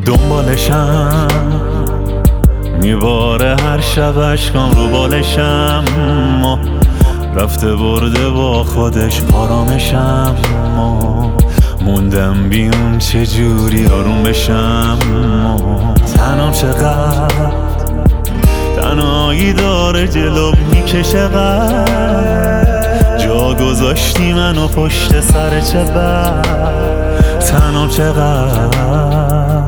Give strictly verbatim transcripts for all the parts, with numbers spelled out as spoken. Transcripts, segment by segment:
دنبالشم میباره هر شب عشقام رو بالشم، ما رفته برده با خودش آرامشم، ما موندم بیون چجوری آروم بشم، ما تنام چقدر تنهایی داره جلو میکشه، قد جا گذاشتی منو پشت سر چه بد، تنام چقدر.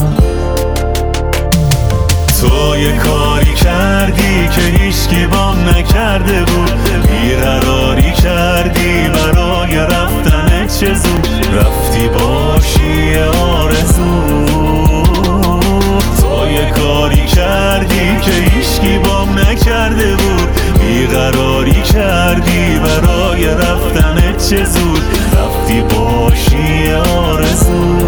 تو یه کاری کردی که هیچکی بام نکرده بود، بیقراری کردی برای رفتن چه زود، رفتی باشی آرزو. تو یه کاری کردی که هیچکی بام نکرده بود، بیقراری کردی برای رفتن چه زود، رفتی باشی آرزو.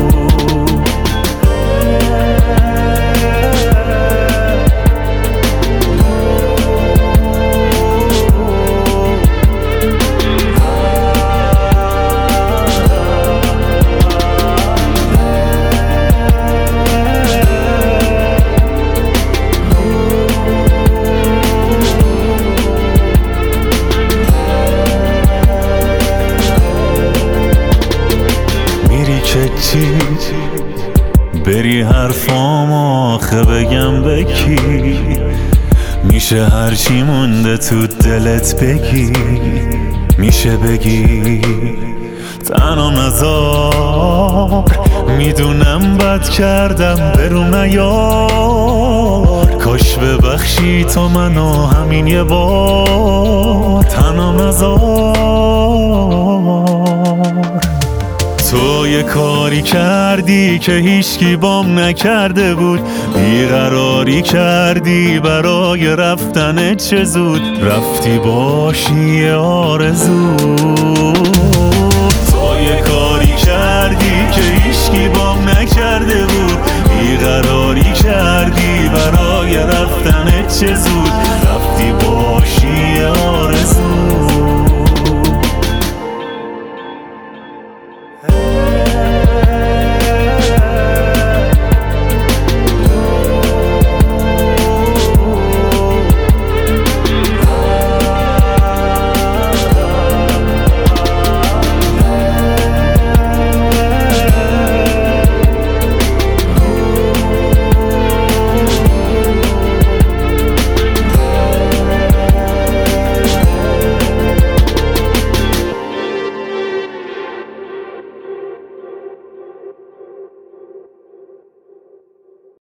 چی بری حرفام آخه بگم بکی، میشه هرچی مونده تو دلت بگی، میشه بگی تنها نذار، میدونم بد کردم برو نیار، کاش ببخشی تو منو همین یه بار، تنها نذار. تو یه کاری کردی که هیچکی بام نکرده بود، بیقراری کردی برای رفتن چه زود، رفتی باشی آرزو. تو یه کاری کردی که هیچکی بام نکرده بود، بیقراری کردی برای رفتن چه زود،